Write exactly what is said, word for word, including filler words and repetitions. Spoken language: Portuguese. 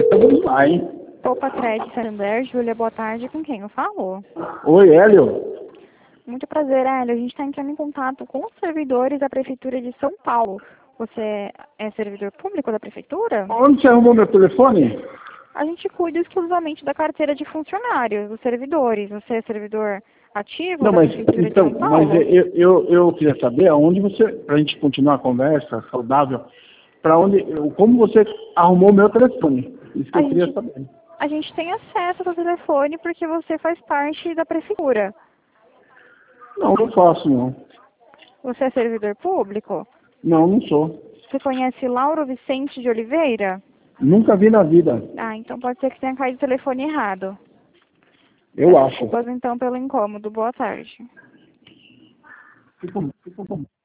Vamos lá, hein? Opa, Tred Santander, Júlia, boa tarde. Com quem eu falo? Oi, Hélio. Muito prazer, Hélio. A gente está entrando em contato com os servidores da Prefeitura de São Paulo. Você é servidor público da Prefeitura? Onde você arrumou meu telefone? A gente cuida exclusivamente da carteira de funcionários, dos servidores. Você é servidor ativo Não, da mas Prefeitura então, de São mas Paulo? eu, eu, eu queria saber aonde você, para a gente continuar a conversa saudável, para onde, eu- como você arrumou meu telefone? Isso que A eu queria gente, saber. a gente tem acesso ao seu telefone porque você faz parte da Prefeitura. Não, não faço não. Você é servidor público? Não, não sou. Você conhece Lauro Vicente de Oliveira? Nunca vi na vida. Ah, então pode ser que tenha caído o telefone errado. Eu Peço acho. desculpas então pelo incômodo. Boa tarde. Fico- fico-